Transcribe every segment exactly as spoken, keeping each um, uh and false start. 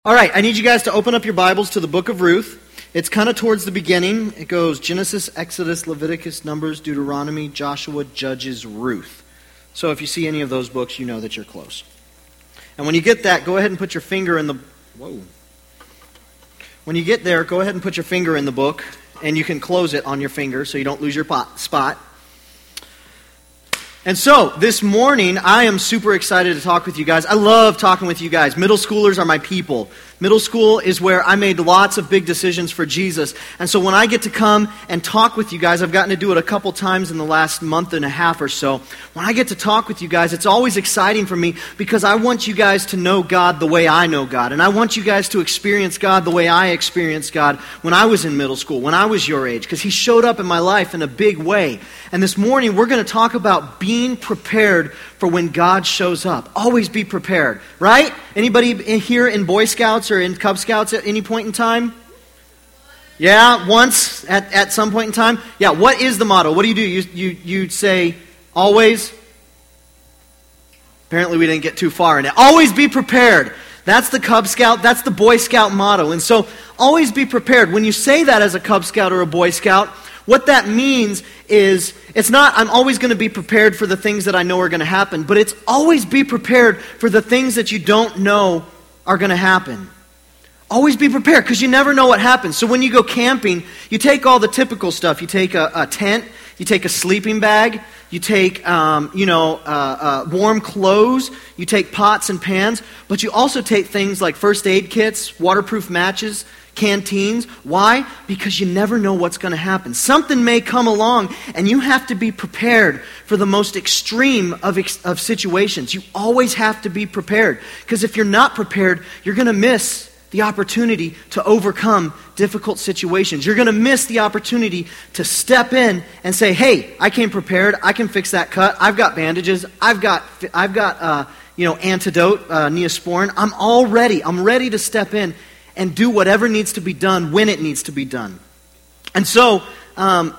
All right, I need you guys to open up your Bibles to the book of Ruth. It's kind of towards the beginning. It goes Genesis, Exodus, Leviticus, Numbers, Deuteronomy, Joshua, Judges, Ruth. So if you see any of those books, you know that you're close. And when you get that, go ahead and put your finger in the... Whoa. When you get there, go ahead and put your finger in the book, and you can close it on your finger so you don't lose your pot, spot. And so, this morning, I am super excited to talk with you guys. I love talking with you guys. Middle schoolers are my people. Middle school is where I made lots of big decisions for Jesus. And so when I get to come and talk with you guys, I've gotten to do it a couple times in the last month and a half or so. When I get to talk with you guys, it's always exciting for me because I want you guys to know God the way I know God. And I want you guys to experience God the way I experienced God when I was in middle school, when I was your age, because He showed up in my life in a big way. And this morning, we're going to talk about being prepared for when God shows up. Always be prepared, right? Anybody in here in Boy Scouts or in Cub Scouts at any point in time? Yeah, once at, at some point in time? Yeah, what is the motto? What do you do? You, you, you say always? Apparently we didn't get too far in it. Always be prepared. That's the Cub Scout, that's the Boy Scout motto. And so, always be prepared. When you say that as a Cub Scout or a Boy Scout, what that means is, it's not, I'm always going to be prepared for the things that I know are going to happen, but it's always be prepared for the things that you don't know are going to happen. Always be prepared, because you never know what happens. So when you go camping, you take all the typical stuff. You take a, a tent, you take a sleeping bag, you take, um, you know, uh, uh, warm clothes, you take pots and pans, but you also take things like first aid kits, waterproof matches, canteens. Why? Because you never know what's going to happen. Something may come along, and you have to be prepared for the most extreme of, ex- of situations. You always have to be prepared, because if you're not prepared, you're going to miss the opportunity to overcome difficult situations. You're going to miss the opportunity to step in and say, "Hey, I came prepared. I can fix that cut. I've got bandages. I've got, I've got, uh, you know, antidote, uh, Neosporin. I'm all ready. I'm ready to step in and do whatever needs to be done when it needs to be done." And so, um,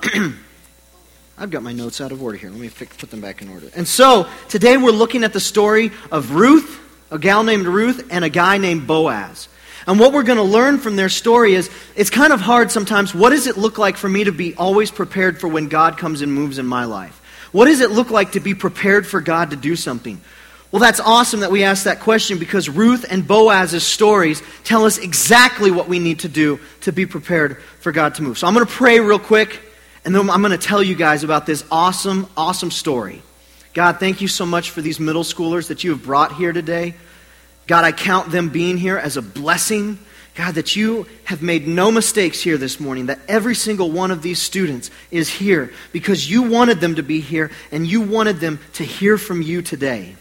I've got my notes out of order here. Let me fix, put them back in order. And so, today we're looking at the story of Ruth, a gal named Ruth, and a guy named Boaz. And what we're going to learn from their story is, it's kind of hard sometimes. What does it look like for me to be always prepared for when God comes and moves in my life? What does it look like to be prepared for God to do something? Well, that's awesome that we asked that question, because Ruth and Boaz's stories tell us exactly what we need to do to be prepared for God to move. So I'm going to pray real quick, and then I'm going to tell you guys about this awesome, awesome story. God, thank you so much for these middle schoolers that you have brought here today. God, I count them being here as a blessing. God, that you have made no mistakes here this morning, that every single one of these students is here because you wanted them to be here, and you wanted them to hear from you today.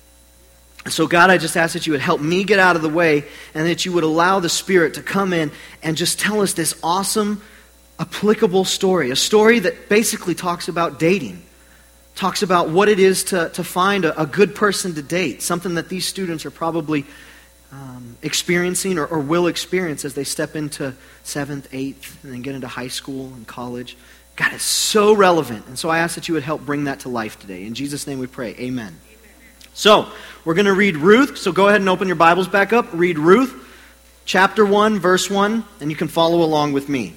So God, I just ask that you would help me get out of the way, and that you would allow the Spirit to come in and just tell us this awesome, applicable story. A story that basically talks about dating. Talks about what it is to, to find a, a good person to date. Something that these students are probably um, experiencing or, or will experience as they step into seventh, eighth, and then get into high school and college. God, it's so relevant. And so I ask that you would help bring that to life today. In Jesus' name we pray. Amen. So, we're going to read Ruth. So go ahead and open your Bibles back up. Read Ruth, chapter one, verse one, and you can follow along with me.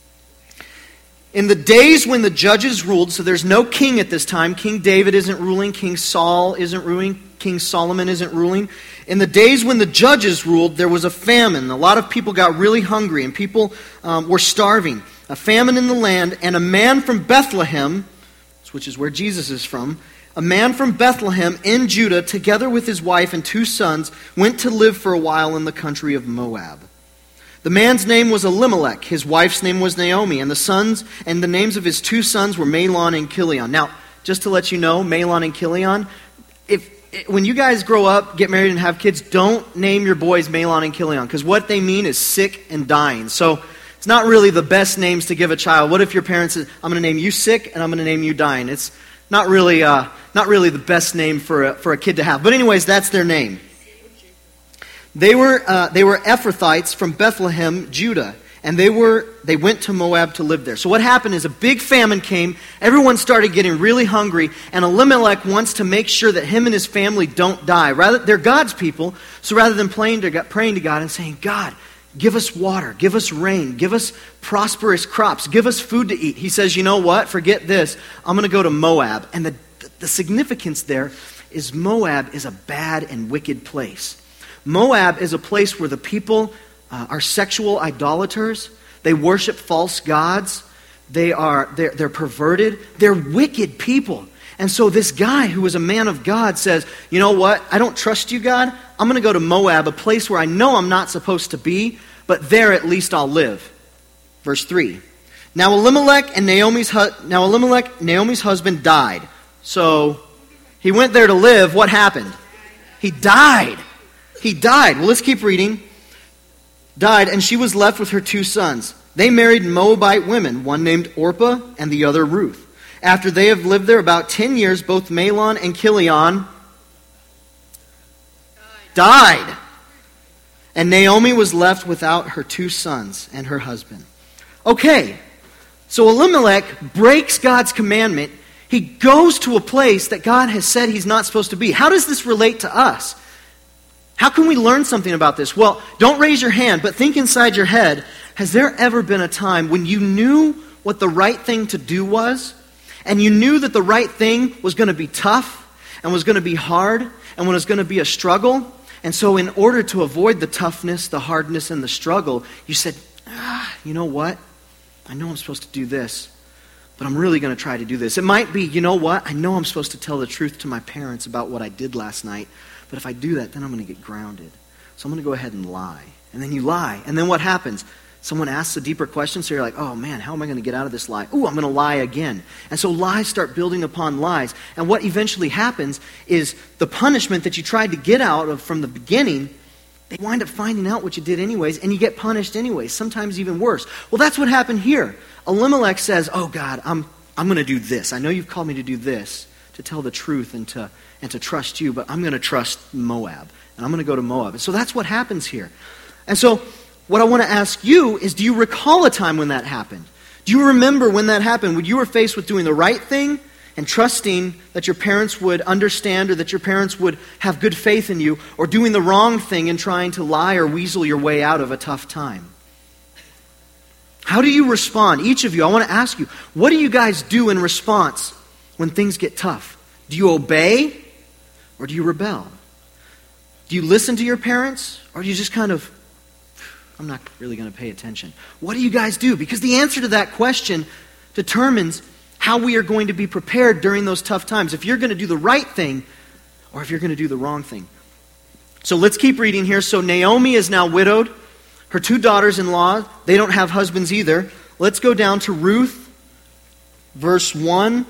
In the days when the judges ruled, so there's no king at this time. King David isn't ruling. King Saul isn't ruling. King Solomon isn't ruling. In the days when the judges ruled, there was a famine. A lot of people got really hungry, and people um, were starving. A famine in the land, and a man from Bethlehem, which is where Jesus is from, a man from Bethlehem in Judah, together with his wife and two sons, went to live for a while in the country of Moab. The man's name was Elimelech, his wife's name was Naomi, and the sons and the names of his two sons were Mahlon and Chilion. Now, just to let you know, Mahlon and Chilion, if when you guys grow up, get married, and have kids, don't name your boys Mahlon and Chilion, because what they mean is sick and dying. So it's not really the best names to give a child. What if your parents said, "I'm going to name you sick and I'm going to name you dying"? It's not really, uh, not really the best name for a, for a kid to have. But anyways, that's their name. They were uh, they were Ephrathites from Bethlehem, Judah, And they were they went to Moab to live there. So what happened is a big famine came. Everyone started getting really hungry. And Elimelech wants to make sure that him and his family don't die. Rather, they're God's people. So rather than praying to God, praying to God and saying, God, give us water, give us rain, give us prosperous crops, give us food to eat, he says, you know what? Forget this. I'm going to go to Moab. And the, the significance there is Moab is a bad and wicked place. Moab is a place where the people Uh, are sexual idolaters. They worship false gods. They are they're, they're perverted. They're wicked people. And so this guy who was a man of God says, you know what? I don't trust you, God. I'm going to go to Moab, a place where I know I'm not supposed to be, but there at least I'll live. Verse three. Now Elimelech and Naomi's hu- now Elimelech, Naomi's husband, died. So he went there to live. What happened? He died. He died. Well, let's keep reading. Died, and she was left with her two sons. They married Moabite women, one named Orpah and the other Ruth. After they have lived there about ten years, both Mahlon and Chilion died. And Naomi was left without her two sons and her husband. Okay, so Elimelech breaks God's commandment. He goes to a place that God has said he's not supposed to be. How does this relate to us? How can we learn something about this? Well, don't raise your hand, but think inside your head, has there ever been a time when you knew what the right thing to do was, and you knew that the right thing was going to be tough, and was going to be hard, and was going to be a struggle, and so in order to avoid the toughness, the hardness, and the struggle, you said, ah, you know what? I know I'm supposed to do this, but I'm really going to try to do this. It might be, you know what? I know I'm supposed to tell the truth to my parents about what I did last night, but if I do that, then I'm going to get grounded. So I'm going to go ahead and lie. And then you lie. And then what happens? Someone asks a deeper question, so you're like, oh man, how am I going to get out of this lie? Ooh, I'm going to lie again. And so lies start building upon lies. And what eventually happens is the punishment that you tried to get out of from the beginning, they wind up finding out what you did anyways, and you get punished anyways, sometimes even worse. Well, that's what happened here. Elimelech says, oh God, I'm I'm going to do this. I know you've called me to do this, to tell the truth and to and to trust you, but I'm going to trust Moab, and I'm going to go to Moab. And so that's what happens here. And so what I want to ask you is, do you recall a time when that happened? Do you remember when that happened, when you were faced with doing the right thing and trusting that your parents would understand or that your parents would have good faith in you, or doing the wrong thing and trying to lie or weasel your way out of a tough time? How do you respond? Each of you, I want to ask you, what do you guys do in response when things get tough? Do you obey? Or do you rebel? Do you listen to your parents? Or do you just kind of, I'm not really going to pay attention? What do you guys do? Because the answer to that question determines how we are going to be prepared during those tough times. If you're going to do the right thing, or if you're going to do the wrong thing. So let's keep reading here. So Naomi is now widowed. Her two daughters-in-law, they don't have husbands either. Let's go down to Ruth, verse one,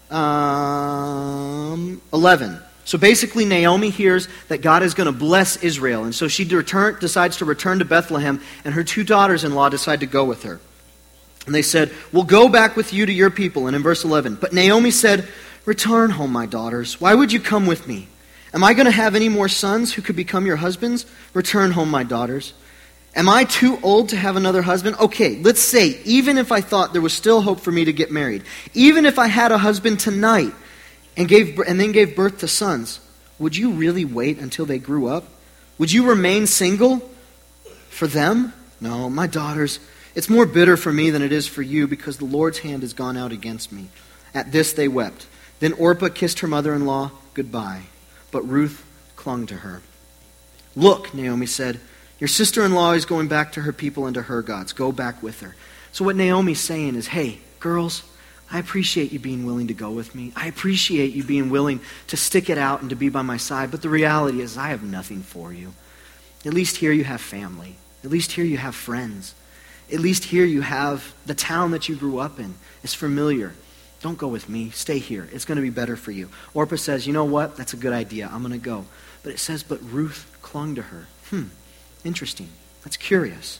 um, eleven. So basically Naomi hears that God is going to bless Israel. And so she return, decides to return to Bethlehem, and her two daughters-in-law decide to go with her. And they said, we'll go back with you to your people. And in verse eleven, but Naomi said, return home, my daughters. Why would you come with me? Am I going to have any more sons who could become your husbands? Return home, my daughters. Am I too old to have another husband? Okay, let's say, even if I thought there was still hope for me to get married, even if I had a husband tonight, and gave and then gave birth to sons, would you really wait until they grew up? Would you remain single for them? No, my daughters, it's more bitter for me than it is for you, because the Lord's hand has gone out against me. At this they wept. Then Orpah kissed her mother-in-law goodbye, but Ruth clung to her. Look, Naomi said, your sister-in-law is going back to her people and to her gods. Go back with her. So what Naomi's saying is, hey, girls, I appreciate you being willing to go with me. I appreciate you being willing to stick it out and to be by my side. But the reality is I have nothing for you. At least here you have family. At least here you have friends. At least here you have the town that you grew up in. It's familiar. Don't go with me. Stay here. It's going to be better for you. Orpah says, you know what? That's a good idea. I'm going to go. But it says, but Ruth clung to her. Hmm. Interesting. That's curious.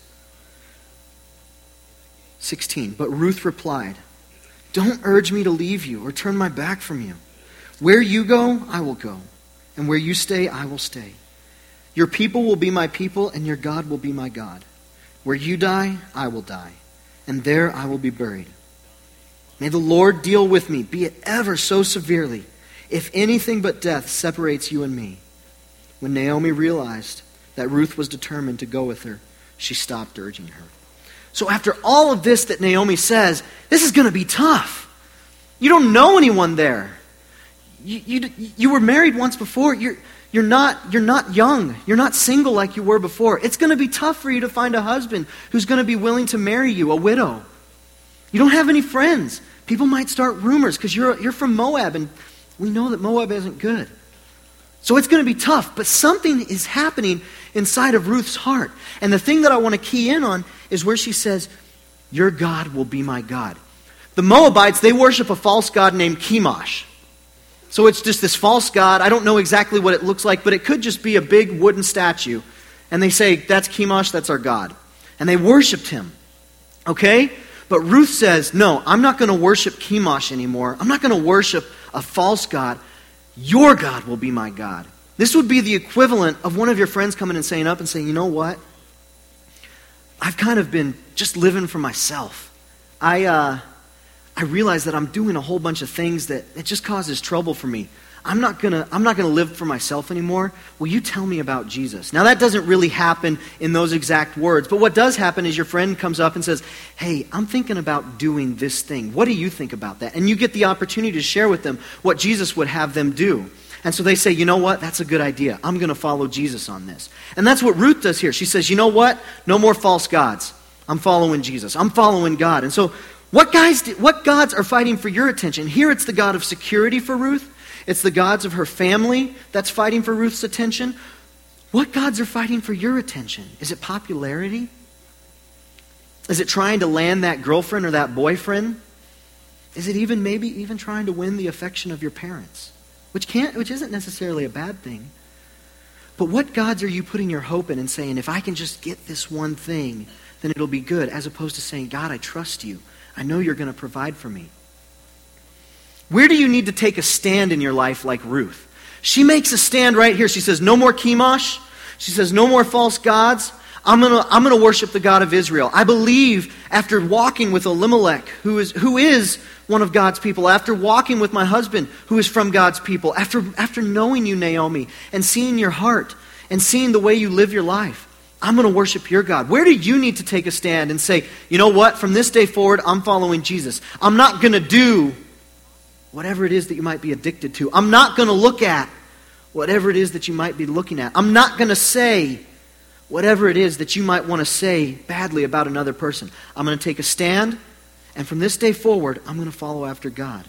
sixteen. But Ruth replied, don't urge me to leave you or turn my back from you. Where you go, I will go. And where you stay, I will stay. Your people will be my people, and your God will be my God. Where you die, I will die, and there I will be buried. May the Lord deal with me, be it ever so severely, if anything but death separates you and me." When Naomi realized that Ruth was determined to go with her, she stopped urging her. So after all of this that Naomi says, this is going to be tough. You don't know anyone there. You, you, you were married once before. You're, you're, not, you're not young. You're not single like you were before. It's going to be tough for you to find a husband who's going to be willing to marry you, a widow. You don't have any friends. People might start rumors because you're, you're from Moab, and we know that Moab isn't good. So it's going to be tough, but something is happening inside of Ruth's heart. And the thing that I want to key in on is where she says, "Your God will be my God." The Moabites, they worship a false god named Chemosh. So it's just this false god. I don't know exactly what it looks like, but it could just be a big wooden statue. And they say, "That's Chemosh, that's our God." And they worshipped him. Okay? But Ruth says, "No, I'm not going to worship Chemosh anymore. I'm not going to worship a false god. Your God will be my God." This would be the equivalent of one of your friends coming and saying up and saying, "You know what? I've kind of been just living for myself. I uh, I realize that I'm doing a whole bunch of things that it just causes trouble for me. I'm not gonna I'm not gonna live for myself anymore. Will you tell me about Jesus?" Now that doesn't really happen in those exact words, but what does happen is your friend comes up and says, "Hey, I'm thinking about doing this thing. What do you think about that?" And you get the opportunity to share with them what Jesus would have them do. And so they say, "You know what? That's a good idea. I'm going to follow Jesus on this." And that's what Ruth does here. She says, "You know what? No more false gods. I'm following Jesus. I'm following God." And so what guys, what gods are fighting for your attention? Here it's the God of security for Ruth. It's the gods of her family that's fighting for Ruth's attention. What gods are fighting for your attention? Is it popularity? Is it trying to land that girlfriend or that boyfriend? Is it even maybe even trying to win the affection of your parents? Which can't, which isn't necessarily a bad thing. But what gods are you putting your hope in and saying, "If I can just get this one thing, then it'll be good," as opposed to saying, "God, I trust you. I know you're going to provide for me." Where do you need to take a stand in your life like Ruth? She makes a stand right here. She says, "No more Chemosh." She says, "No more false gods. I'm gonna, I'm gonna worship the God of Israel. I believe after walking with Elimelech, who is, who is one of God's people, after walking with my husband, who is from God's people, after, after knowing you, Naomi, and seeing your heart, and seeing the way you live your life, I'm going to worship your God." Where do you need to take a stand and say, "You know what? From this day forward, I'm following Jesus. I'm not going to do whatever it is that you might be addicted to. I'm not going to look at whatever it is that you might be looking at. I'm not going to say whatever it is that you might want to say badly about another person. I'm going to take a stand, and from this day forward, I'm going to follow after God."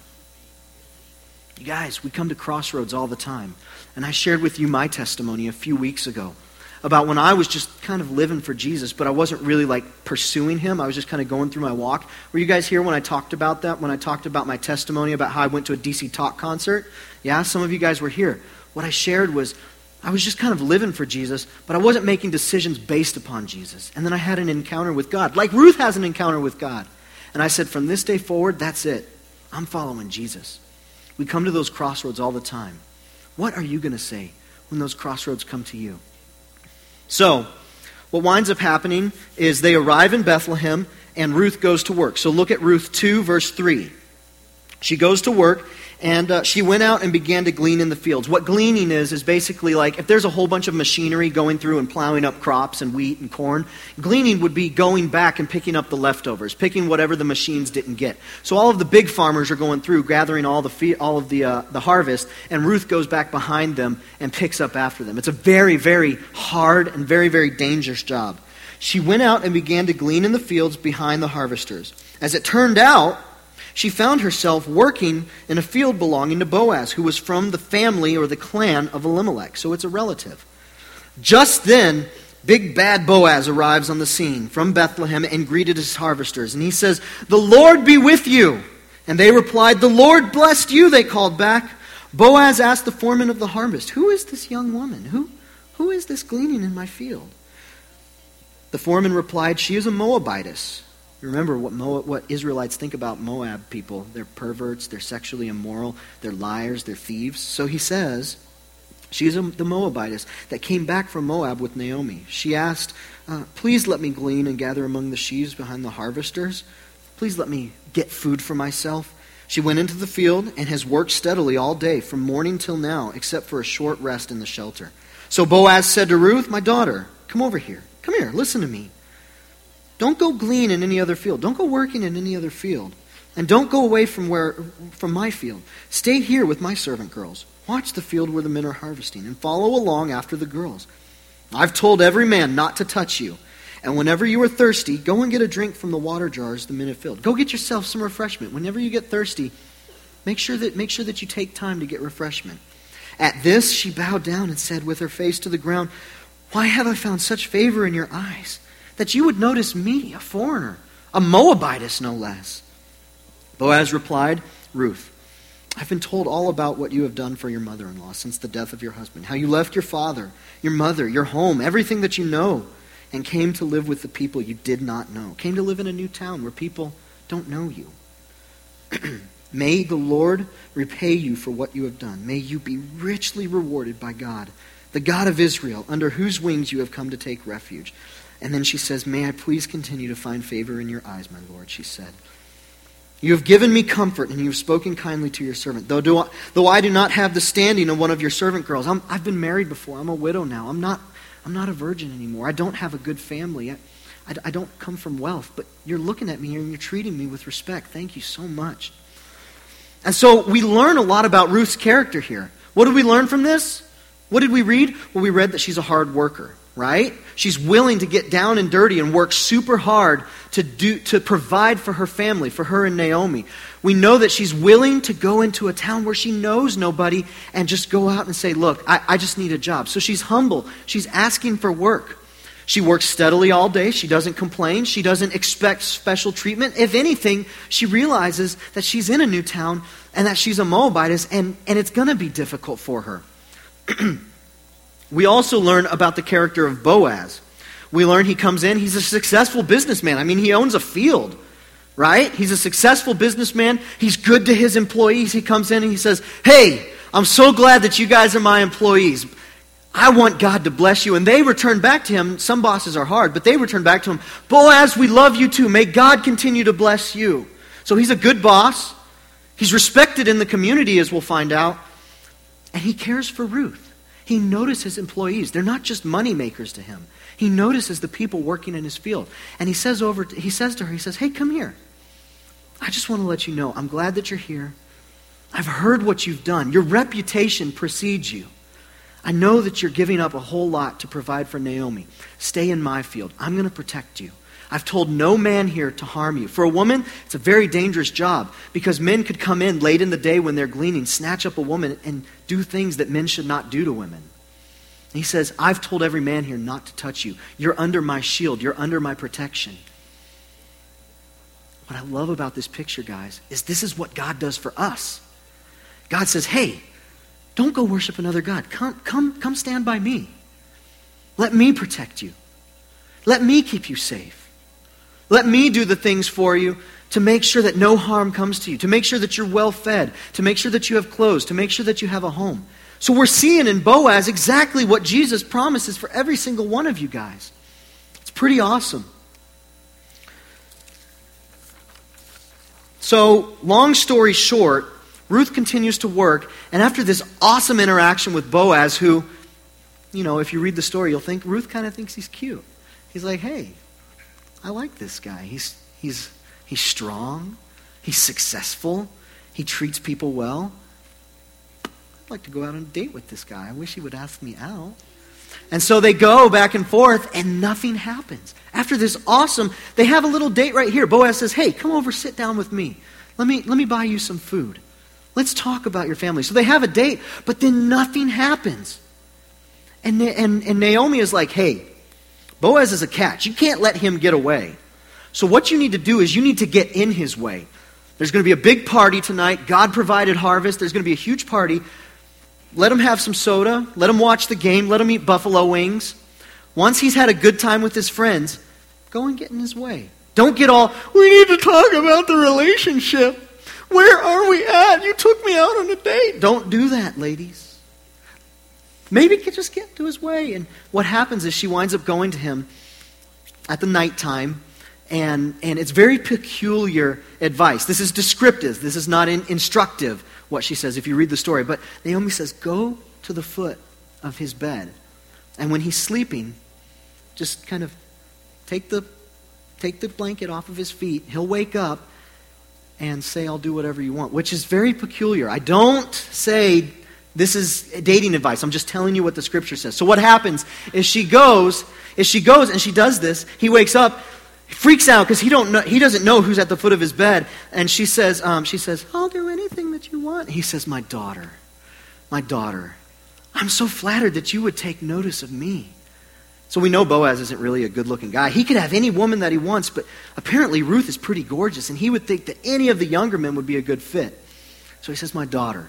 You guys, we come to Crossroads all the time. And I shared with you my testimony a few weeks ago about when I was just kind of living for Jesus, but I wasn't really like pursuing him. I was just kind of going through my walk. Were you guys here when I talked about that? When I talked about my testimony about how I went to a D C Talk concert? Yeah, some of you guys were here. What I shared was I was just kind of living for Jesus, but I wasn't making decisions based upon Jesus. And then I had an encounter with God, like Ruth has an encounter with God. And I said, from this day forward, that's it. I'm following Jesus. We come to those crossroads all the time. What are you going to say when those crossroads come to you? So, what winds up happening is they arrive in Bethlehem and Ruth goes to work. So look at Ruth two, verse three. She goes to work, and uh, she went out and began to glean in the fields. What gleaning is, is basically like if there's a whole bunch of machinery going through and plowing up crops and wheat and corn, gleaning would be going back and picking up the leftovers, picking whatever the machines didn't get. So all of the big farmers are going through, gathering all the fe- all of the uh, the harvest, and Ruth goes back behind them and picks up after them. It's a very, very hard and very, very dangerous job. She went out and began to glean in the fields behind the harvesters. As it turned out, she found herself working in a field belonging to Boaz, who was from the family or the clan of Elimelech. So it's a relative. Just then, big bad Boaz arrives on the scene from Bethlehem and greeted his harvesters. And he says, "The Lord be with you." And they replied, "The Lord blessed you," they called back. Boaz asked the foreman of the harvest, "Who is this young woman? Who, who is this gleaning in my field?" The foreman replied, "She is a Moabitess." Remember what Moab, what Israelites think about Moab people. They're perverts, they're sexually immoral, they're liars, they're thieves. So he says, She is a, the Moabitess that came back from Moab with Naomi. She asked, uh, please let me glean and gather among the sheaves behind the harvesters. Please let me get food for myself. She went into the field and has worked steadily all day from morning till now, except for a short rest in the shelter. So Boaz said to Ruth, my daughter, come over here. Come here, listen to me. Don't go glean in any other field. Don't go working in any other field. And don't go away from where from my field. Stay here with my servant girls. Watch the field where the men are harvesting and follow along after the girls. I've told every man not to touch you. And whenever you are thirsty, go and get a drink from the water jars the men have filled. Go get yourself some refreshment. Whenever you get thirsty, make sure that make sure that you take time to get refreshment. At this, she bowed down and said with her face to the ground, why have I found such favor in your eyes, that you would notice me, a foreigner, a Moabitess no less? Boaz replied, Ruth, I've been told all about what you have done for your mother-in-law since the death of your husband, how you left your father, your mother, your home, everything that you know, and came to live with the people you did not know, came to live in a new town where people don't know you. May the Lord repay you for what you have done. May you be richly rewarded by God, the God of Israel, under whose wings you have come to take refuge. And then she says, may I please continue to find favor in your eyes, my Lord, she said. You have given me comfort, and you have spoken kindly to your servant. Though, do I, though I do not have the standing of one of your servant girls, I'm, I've been married before. I'm a widow now. I'm not, I'm not a virgin anymore. I don't have a good family. I, I, I don't come from wealth. But you're looking at me and you're treating me with respect. Thank you so much. And so we learn a lot about Ruth's character here. What did we learn from this? What did we read? Well, we read that she's a hard worker, right? She's willing to get down and dirty and work super hard to do to provide for her family, for her and Naomi. We know that she's willing to go into a town where she knows nobody and just go out and say, look, I, I just need a job. So she's humble. She's asking for work. She works steadily all day. She doesn't complain. She doesn't expect special treatment. If anything, she realizes that she's in a new town and that she's a Moabitess, and, and it's going to be difficult for her. We also learn about the character of Boaz. We learn he comes in, he's a successful businessman. I mean, he owns a field, right? He's a successful businessman. He's good to his employees. He comes in and he says, hey, I'm so glad that you guys are my employees. I want God to bless you. And they return back to him. Some bosses are hard, but they return back to him. Boaz, we love you too. May God continue to bless you. So he's a good boss. He's respected in the community, as we'll find out. And he cares for Ruth. He notices his employees. They're not just money makers to him. He notices the people working in his field. And he says over, to, he says to her, he says, hey, come here. I just want to let you know, I'm glad that you're here. I've heard what you've done. Your reputation precedes you. I know that you're giving up a whole lot to provide for Naomi. Stay in my field. I'm going to protect you. I've told no man here to harm you. For a woman, it's a very dangerous job because men could come in late in the day when they're gleaning, snatch up a woman, and do things that men should not do to women. And he says, I've told every man here not to touch you. You're under my shield. You're under my protection. What I love about this picture, guys, is this is what God does for us. God says, hey, don't go worship another God. Come, come, come stand by me. Let me protect you. Let me keep you safe. Let me do the things for you to make sure that no harm comes to you, to make sure that you're well fed, to make sure that you have clothes, to make sure that you have a home. So we're seeing in Boaz exactly what Jesus promises for every single one of you guys. It's pretty awesome. So, long story short, Ruth continues to work, and after this awesome interaction with Boaz, who, you know, if you read the story, you'll think Ruth kind of thinks he's cute. He's like, hey, I like this guy. He's he's he's strong. He's successful. He treats people well. I'd like to go out on a date with this guy. I wish he would ask me out. And so they go back and forth, and nothing happens. After this awesome, they have a little date right here. Boaz says, hey, come over, sit down with me. Let me, let me buy you some food. Let's talk about your family. So they have a date, but then nothing happens. And, and, and Naomi is like, hey, Boaz is a catch. You can't let him get away. So what you need to do is you need to get in his way. There's going to be a big party tonight. God provided harvest. There's going to be a huge party. Let him have some soda. Let him watch the game. Let him eat buffalo wings. Once he's had a good time with his friends, go and get in his way. Don't get all, we need to talk about the relationship. Where are we at? You took me out on a date. Don't do that, ladies. maybe he could just get to his way. And what happens is she winds up going to him at the nighttime, and, and it's very peculiar advice. This is descriptive. This is not in, instructive, what she says, if you read the story. But Naomi says, go to the foot of his bed. And when he's sleeping, just kind of take the, take the blanket off of his feet. He'll wake up and say, I'll do whatever you want, which is very peculiar. I don't say this is dating advice. I'm just telling you what the scripture says. So what happens is she goes, is she goes and she does this. He wakes up, freaks out because he don't know, he doesn't know who's at the foot of his bed. And she says, um, she says, I'll do anything that you want. He says, my daughter, my daughter, I'm so flattered that you would take notice of me. So we know Boaz isn't really a good-looking guy. He could have any woman that he wants, but apparently Ruth is pretty gorgeous, and he would think that any of the younger men would be a good fit. So he says, my daughter,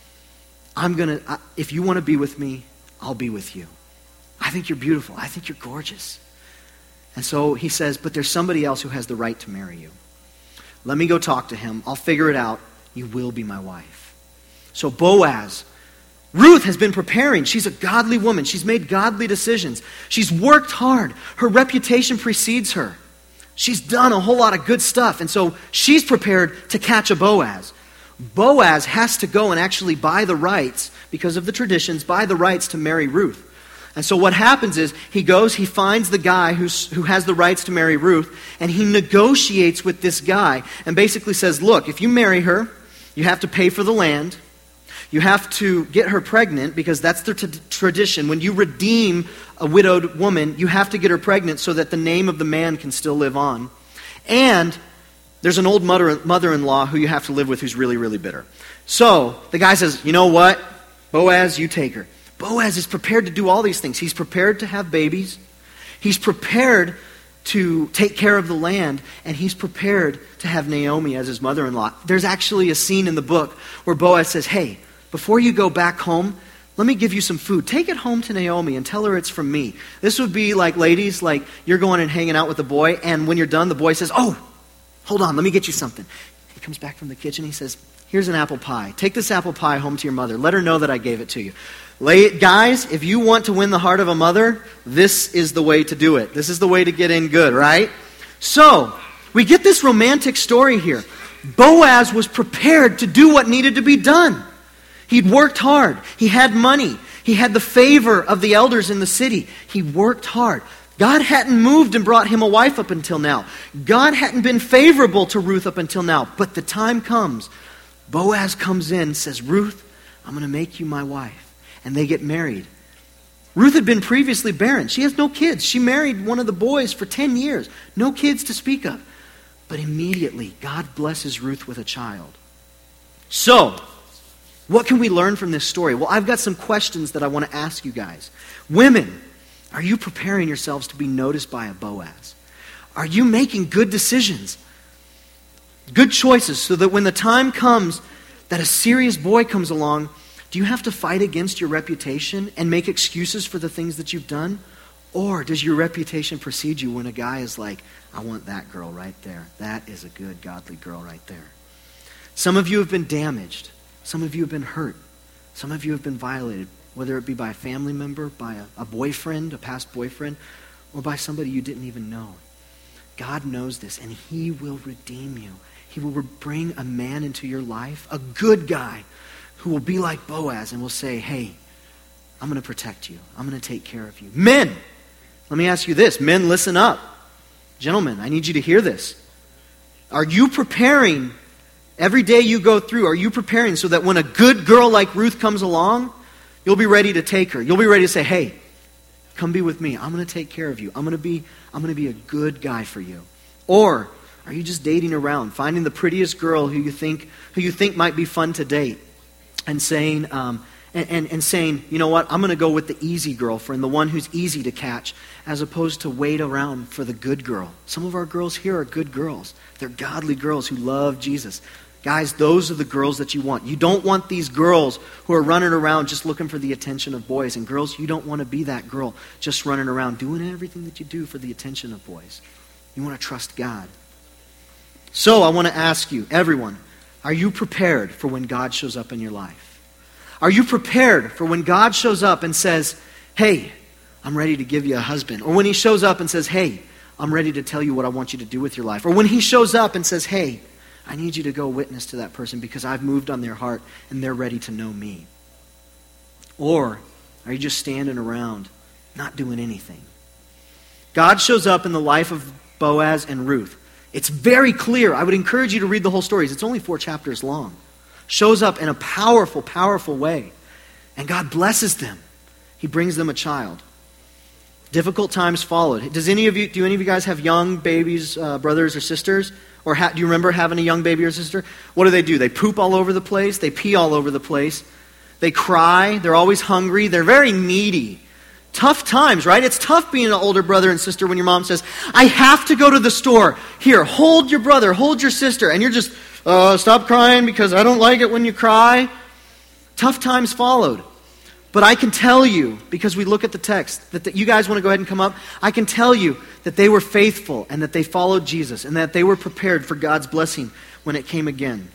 I'm going to, if you want to be with me, I'll be with you. I think you're beautiful. I think you're gorgeous. And so he says, but there's somebody else who has the right to marry you. Let me go talk to him. I'll figure it out. You will be my wife. So Boaz, Ruth has been preparing. She's a godly woman. She's made godly decisions. She's worked hard. Her reputation precedes her. She's done a whole lot of good stuff. And so she's prepared to catch a Boaz. Boaz has to go and actually buy the rights, because of the traditions, buy the rights to marry Ruth. And so what happens is he goes, he finds the guy who's, who has the rights to marry Ruth, and he negotiates with this guy and basically says, look, if you marry her, you have to pay for the land. You have to get her pregnant, because that's the t- tradition. When you redeem a widowed woman, you have to get her pregnant so that the name of the man can still live on. And there's an old mother, mother-in-law who you have to live with who's really, really bitter. So the guy says, you know what? Boaz, you take her. Boaz is prepared to do all these things. He's prepared to have babies. He's prepared to take care of the land, and he's prepared to have Naomi as his mother-in-law. There's actually a scene in the book where Boaz says, hey, before you go back home, let me give you some food. Take it home to Naomi and tell her it's from me. This would be like, ladies, like you're going and hanging out with the boy, and when you're done, the boy says, oh, hold on, let me get you something. He comes back from the kitchen, he says, here's an apple pie. Take this apple pie home to your mother. Let her know that I gave it to you. Lay, guys, if you want to win the heart of a mother, this is the way to do it. This is the way to get in good, right? So, we get this romantic story here. Boaz was prepared to do what needed to be done. He'd worked hard. He had money. He had the favor of the elders in the city. He worked hard. God hadn't moved and brought him a wife up until now. God hadn't been favorable to Ruth up until now. But the time comes. Boaz comes in and says, Ruth, I'm going to make you my wife. And they get married. Ruth had been previously barren. She has no kids. She married one of the boys for ten years. No kids to speak of. But immediately, God blesses Ruth with a child. So, what can we learn from this story? Well, I've got some questions that I want to ask you guys. Women, are you preparing yourselves to be noticed by a Boaz? Are you making good decisions? Good choices, so that when the time comes that a serious boy comes along, do you have to fight against your reputation and make excuses for the things that you've done? Or does your reputation precede you when a guy is like, I want that girl right there. That is a good, godly girl right there. Some of you have been damaged. Some of you have been hurt. Some of you have been violated, whether it be by a family member, by a, a boyfriend, a past boyfriend, or by somebody you didn't even know. God knows this, and he will redeem you. He will bring a man into your life, a good guy, who will be like Boaz and will say, hey, I'm going to protect you. I'm going to take care of you. Men, let me ask you this. Men, listen up. Gentlemen, I need you to hear this. Are you preparing, every day you go through, are you preparing so that when a good girl like Ruth comes along, you'll be ready to take her? You'll be ready to say, hey, come be with me. I'm going to take care of you. I'm going to be, I'm going to be a good guy for you. Or are you just dating around, finding the prettiest girl who you think, who you think might be fun to date? And saying, um, and, and, and saying, you know what, I'm going to go with the easy girlfriend, the one who's easy to catch, as opposed to wait around for the good girl. Some of our girls here are good girls. They're godly girls who love Jesus. Guys, those are the girls that you want. You don't want these girls who are running around just looking for the attention of boys. And girls, you don't want to be that girl just running around doing everything that you do for the attention of boys. You want to trust God. So I want to ask you, everyone, are you prepared for when God shows up in your life? Are you prepared for when God shows up and says, hey, I'm ready to give you a husband? Or when he shows up and says, hey, I'm ready to tell you what I want you to do with your life. Or when he shows up and says, hey, I need you to go witness to that person because I've moved on their heart and they're ready to know me. Or are you just standing around not doing anything? God shows up in the life of Boaz and Ruth. It's very clear. I would encourage you to read the whole story. It's only four chapters long. Shows up in a powerful, powerful way. And God blesses them. He brings them a child. Difficult times followed. Does any of you, do any of you guys have young babies, uh, brothers or sisters? Or ha- do you remember having a young baby or sister? What do they do? They poop all over the place. They pee all over the place. They cry. They're always hungry. They're very needy. Tough times, right? It's tough being an older brother and sister when your mom says, I have to go to the store. Here, hold your brother, hold your sister. And you're just, uh, stop crying because I don't like it when you cry. Tough times followed. But I can tell you, because we look at the text, that the, you guys want to go ahead and come up, I can tell you that they were faithful and that they followed Jesus and that they were prepared for God's blessing when it came again.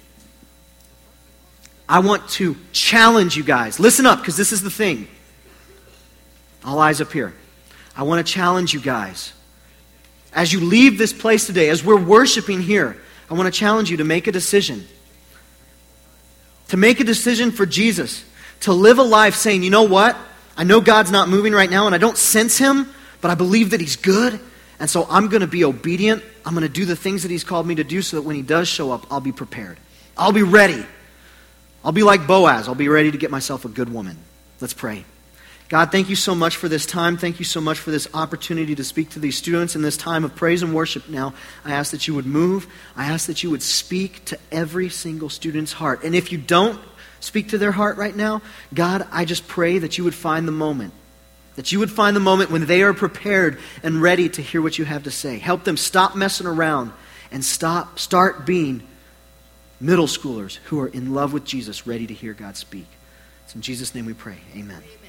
I want to challenge you guys. Listen up, because this is the thing. All eyes up here. I want to challenge you guys. As you leave this place today, as we're worshiping here, I want to challenge you to make a decision. To make a decision for Jesus. To live a life saying, you know what? I know God's not moving right now and I don't sense Him, but I believe that He's good. And so I'm going to be obedient. I'm going to do the things that He's called me to do so that when He does show up, I'll be prepared. I'll be ready. I'll be like Boaz. I'll be ready to get myself a good woman. Let's pray. God, thank you so much for this time. Thank you so much for this opportunity to speak to these students in this time of praise and worship now. I ask that you would move. I ask that you would speak to every single student's heart. And if you don't speak to their heart right now, God, I just pray that you would find the moment. That you would find the moment when they are prepared and ready to hear what you have to say. Help them stop messing around and stop, start being middle schoolers who are in love with Jesus, ready to hear God speak. It's in Jesus' name we pray. Amen.